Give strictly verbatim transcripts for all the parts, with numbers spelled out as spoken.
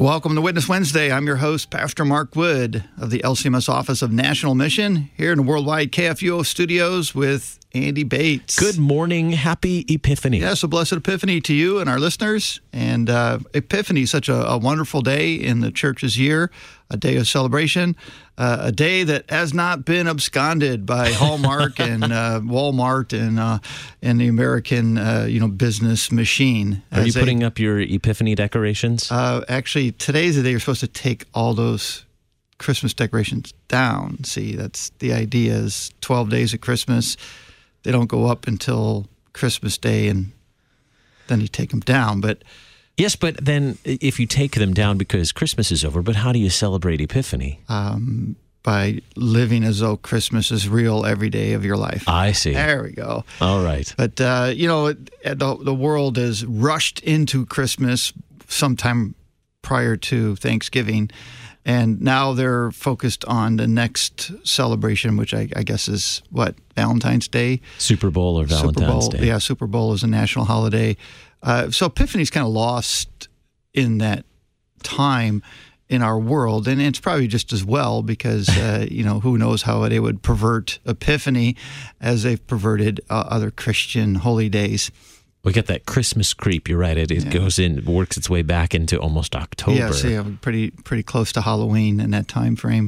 Welcome to Witness Wednesday. I'm your host, Pastor Mark Wood of the L C M S Office of National Mission here in the worldwide K F U O studios with Andy Bates. Good morning. Happy Epiphany. Yes, a blessed Epiphany to you and our listeners. And uh, Epiphany is such a, a wonderful day in the church's year, a day of celebration, uh, a day that has not been absconded by Hallmark and uh, Walmart and uh, and the American uh, you know business machine. Are you As putting they, up your Epiphany decorations? Uh, actually, today's the day you're supposed to take all those Christmas decorations down. See, that's the idea is twelve days of Christmas. They don't go up until Christmas Day, and then you take them down. But yes, but then if you take them down because Christmas is over, but how do you celebrate Epiphany? Um, by living as though Christmas is real every day of your life. I see. There we go. All right. But, uh, you know, the, the world is rushed into Christmas sometime prior to Thanksgiving. And now they're focused on the next celebration, which I, I guess is, what, Valentine's Day? Super Bowl or Valentine's Super Bowl, Day. Yeah, Super Bowl is a national holiday. Uh, so Epiphany's kind of lost in that time in our world. And it's probably just as well because, uh, you know, who knows how they would pervert Epiphany as they've perverted uh, other Christian holy days. We get that Christmas creep. You're right. It, it Yeah. goes in, works its way back into almost October. Yeah, so yeah, pretty pretty close to Halloween in that time frame.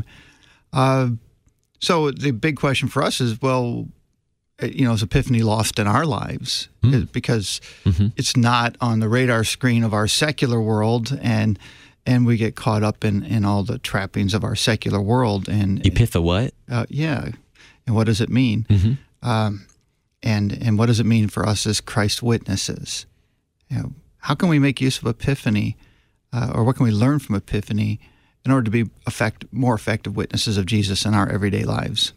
Uh, so the big question for us is, well, you know, is Epiphany lost in our lives? Mm. Because Mm-hmm. it's not on the radar screen of our secular world, and and we get caught up in, in all the trappings of our secular world. And Epitha what? uh, yeah, and what does it mean? Mm-hmm. Um, and and what does it mean for us as Christ witnesses? You know, how can we make use of Epiphany, uh, or what can we learn from Epiphany in order to be effect, more effective witnesses of Jesus in our everyday lives?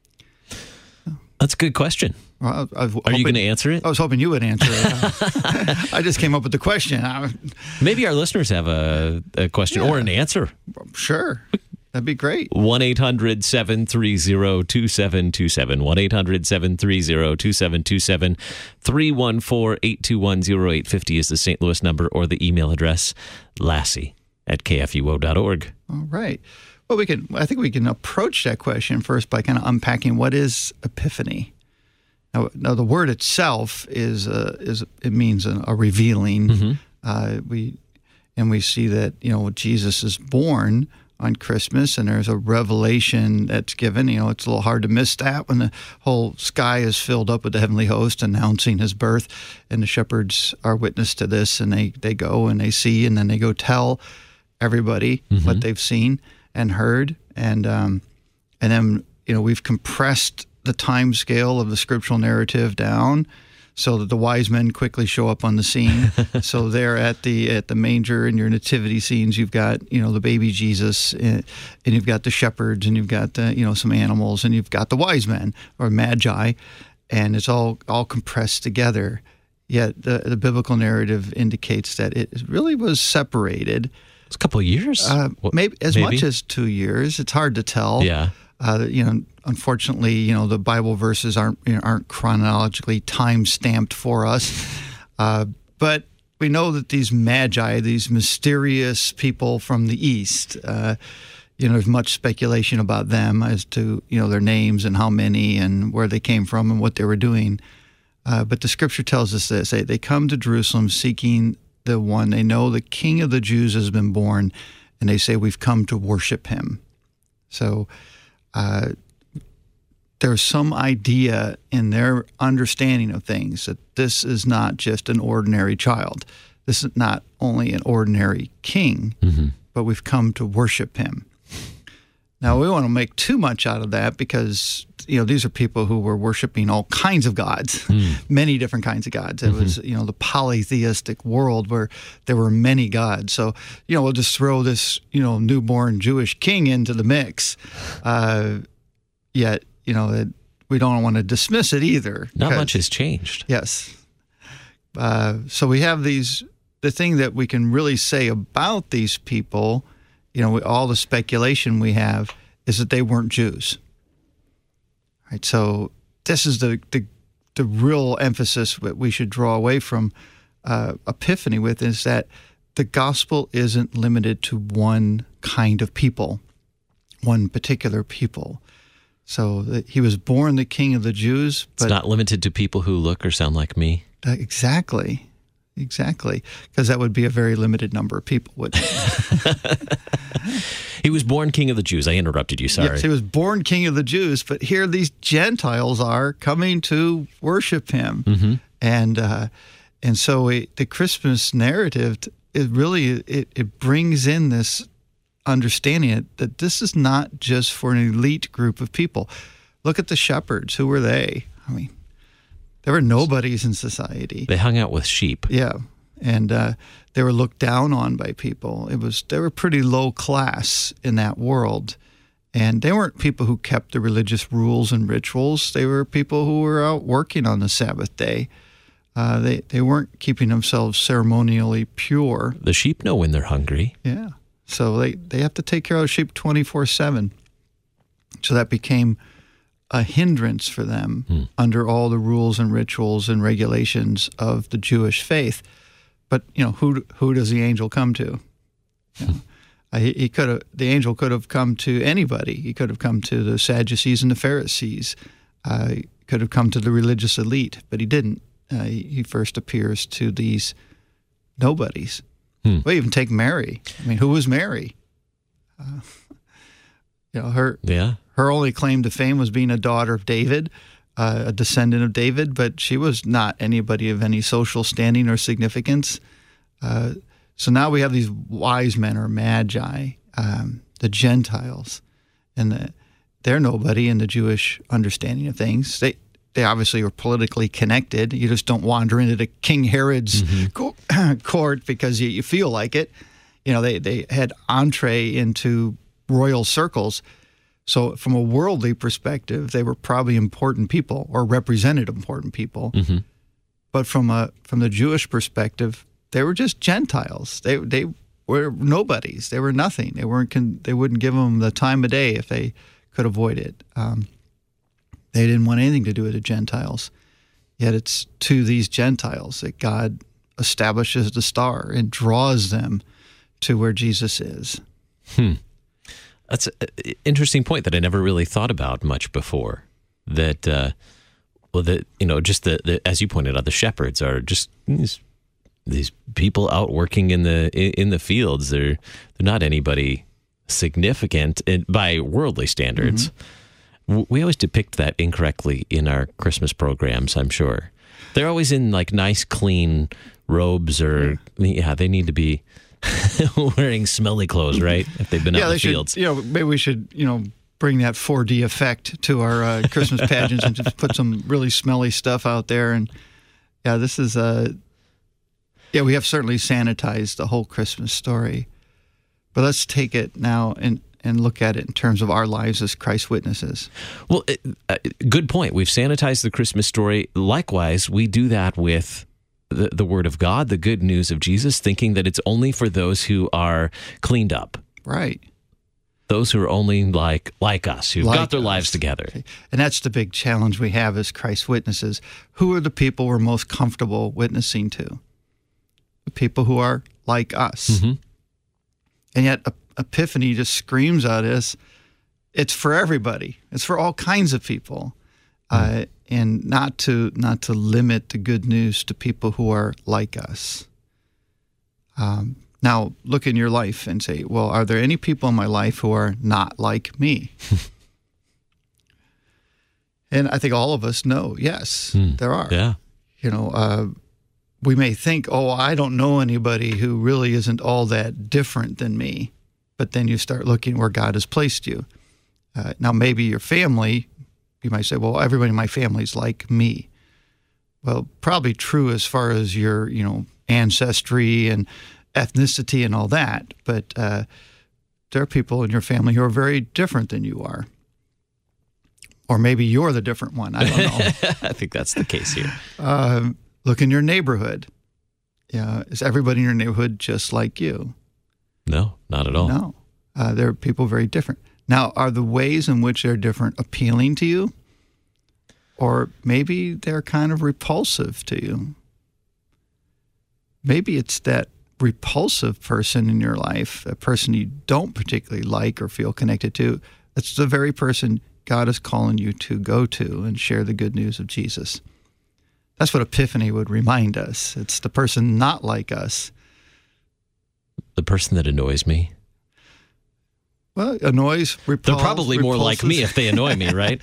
That's a good question. Well, I, I was Are hoping, you going to answer it? I was hoping you would answer it. I just came up with the question. I, Maybe our listeners have a, a question Yeah. or an answer. sure, that'd be great. one eight hundred seven three zero two seven two seven. one eight hundred seven three zero two seven two seven. three one four eight two one zero eight five zero is the Saint Louis number, or the email address, lassie at k f u o dot org. All right. Well, we can. I think we can approach that question first by kind of unpacking what is Epiphany. Now, now the word itself is uh, is it means a, a revealing. Mm-hmm. Uh, we and we see that you know Jesus is born on Christmas, and there's a revelation that's given. You know, it's a little hard to miss that when the whole sky is filled up with the heavenly host announcing his birth, and the shepherds are witness to this, and they they go and they see, and then they go tell everybody Mm-hmm. what they've seen and heard, and um, and then you know we've compressed the time scale of the scriptural narrative down so that the wise men quickly show up on the scene. So they're at the at the manger in your nativity scenes. You've got you know the baby Jesus, and, and you've got the shepherds, and you've got the, you know some animals, and you've got the wise men or magi, and it's all all compressed together. Yet the the biblical narrative indicates that it really was separated. It's a couple of years. Uh, What- maybe as maybe? much as two years. It's hard to tell. Yeah. Uh, you know, unfortunately, you know, the Bible verses aren't you know, aren't chronologically time stamped for us. Uh, but we know that these magi, these mysterious people from the east, uh, you know, there's much speculation about them as to you know their names and how many and where they came from and what they were doing. Uh, but the Scripture tells us this: they, they come to Jerusalem seeking the one they know, the King of the Jews has been born, and they say, "We've come to worship him." So. Uh, there's some idea in their understanding of things that this is not just an ordinary child. This is not only an ordinary king, Mm-hmm. but we've come to worship him. Now, we want to make too much out of that because, you know, these are people who were worshiping all kinds of gods, Mm. many different kinds of gods. It Mm-hmm. was, you know, the polytheistic world where there were many gods. So, you know, we'll just throw this, you know, newborn Jewish king into the mix. Uh, yet, you know, it, we don't want to dismiss it either. Not because- much has changed. Yes. Uh, so we have these, the thing that we can really say about these people, you know, all the speculation we have is that they weren't Jews. Right. So this is the the, the real emphasis that we should draw away from uh, Epiphany with is that the gospel isn't limited to one kind of people, one particular people. So that he was born the King of the Jews. But it's not limited to people who look or sound like me. Uh, exactly. Exactly. Because that would be a very limited number of people. Wouldn't it? He was born King of the Jews. I interrupted you. Sorry. Yes, he was born King of the Jews, but here these Gentiles are coming to worship him. Mm-hmm. And uh, and so it, the Christmas narrative, it really, it, it brings in this understanding that this is not just for an elite group of people. Look at the shepherds. Who were they? I mean, they were nobodies in society. They hung out with sheep. Yeah, and uh, they were looked down on by people. It was they were pretty low class in that world, and they weren't people who kept the religious rules and rituals. They were people who were out working on the Sabbath day. Uh, they they weren't keeping themselves ceremonially pure. The sheep know when they're hungry. Yeah. So they, they have to take care of the sheep twenty-four seven. So that became a hindrance for them hmm. under all the rules and rituals and regulations of the Jewish faith. But, you know, who who does the angel come to? You know, uh, he, he could have the angel could have come to anybody. He could have come to the Sadducees and the Pharisees. Uh, he could have come to the religious elite, but he didn't. Uh, he, he first appears to these nobodies. Hmm. Well, even take Mary. I mean, who was Mary? Uh, you know, her yeah. her only claim to fame was being a daughter of David, uh, a descendant of David, but she was not anybody of any social standing or significance. Uh, so now we have these wise men or magi, um, the Gentiles, and the, they're nobody in the Jewish understanding of things. They They obviously were politically connected. You just don't wander into the King Herod's mm-hmm. court because you, you feel like it. You know, they, they had entree into royal circles. So from a worldly perspective, they were probably important people or represented important people. Mm-hmm. But from a from the Jewish perspective, they were just Gentiles. They they were nobodies. They were nothing. They weren't. They wouldn't give them the time of day if they could avoid it. Um, They didn't want anything to do with the Gentiles. Yet it's to these Gentiles that God establishes the star and draws them to where Jesus is. Hmm. That's an interesting point that I never really thought about much before. That, uh, well, that you know, just the, the as you pointed out, the shepherds are just these, these people out working in the in the fields. They're they're not anybody significant in, by worldly standards. Mm-hmm. We always depict that incorrectly in our Christmas programs, I'm sure. They're always in like nice, clean robes or, yeah, they need to be wearing smelly clothes, right? If they've been yeah, out in the should, fields. You know, maybe we should, you know, bring that four D effect to our uh, Christmas pageants and just put some really smelly stuff out there. And yeah, this is, uh, yeah, we have certainly sanitized the whole Christmas story. But let's take it now and and look at it in terms of our lives as Christ witnesses. Well, uh, good point. We've sanitized the Christmas story. Likewise, we do that with the, the Word of God, the good news of Jesus, thinking that it's only for those who are cleaned up. Right. Those who are only like like us, who've like got their us. lives together. And that's the big challenge we have as Christ witnesses. Who are the people we're most comfortable witnessing to? The people who are like us. Mm-hmm. And yet Epiphany just screams at us, it's for everybody. It's for all kinds of people. Mm. Uh, and not to not to limit the good news to people who are like us. Um, now, look in your life and say, well, are there any people in my life who are not like me? And I think all of us know, yes, mm. there are. Yeah. You know, uh, we may think, oh, I don't know anybody who really isn't all that different than me. But then you start looking where God has placed you. Uh, now, maybe your family, you might say, well, everybody in my family is like me. Well, probably true as far as your, you know, ancestry and ethnicity and all that. But uh, there are people in your family who are very different than you are. Or maybe you're the different one. I don't know. I think that's the case here. Uh, look in your neighborhood. Yeah, is everybody in your neighborhood just like you? No, not at all. No. Uh, there are people very different. Now, are the ways in which they're different appealing to you? Or maybe they're kind of repulsive to you? Maybe it's that repulsive person in your life, a person you don't particularly like or feel connected to, it's the very person God is calling you to go to and share the good news of Jesus. That's what Epiphany would remind us. It's the person not like us. The person that annoys me. Well, annoys, repulses. They're probably more like me if they annoy me, right?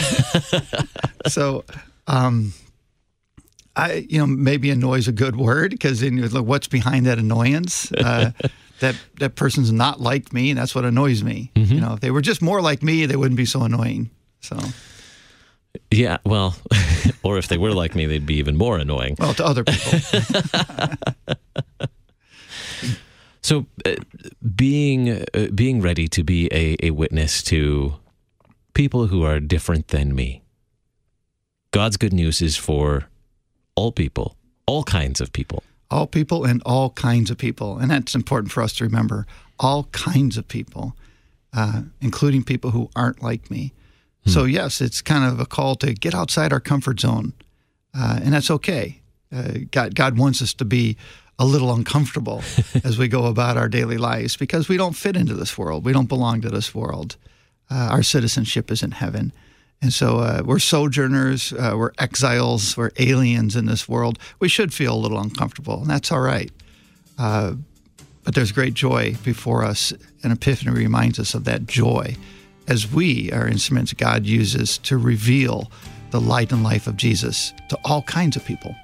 So, um, I, you know, maybe annoys a good word, because then you're like, what's behind that annoyance? Uh, that that person's not like me, and that's what annoys me. Mm-hmm. You know, if they were just more like me, they wouldn't be so annoying. So, yeah, well, or if they were like me, they'd be even more annoying. Well, to other people. So, uh, being uh, being ready to be a, a witness to people who are different than me. God's good news is for all people, all kinds of people. All people and all kinds of people. And that's important for us to remember. All kinds of people, uh, including people who aren't like me. Hmm. So, yes, it's kind of a call to get outside our comfort zone. Uh, and that's okay. Uh, God, God wants us to be a little uncomfortable as we go about our daily lives, because we don't fit into this world. We don't belong to this world. Uh, our citizenship is in heaven. And so uh, we're sojourners, uh, we're exiles, we're aliens in this world. We should feel a little uncomfortable, and that's all right. Uh, but there's great joy before us, and Epiphany reminds us of that joy as we are instruments God uses to reveal the light and life of Jesus to all kinds of people.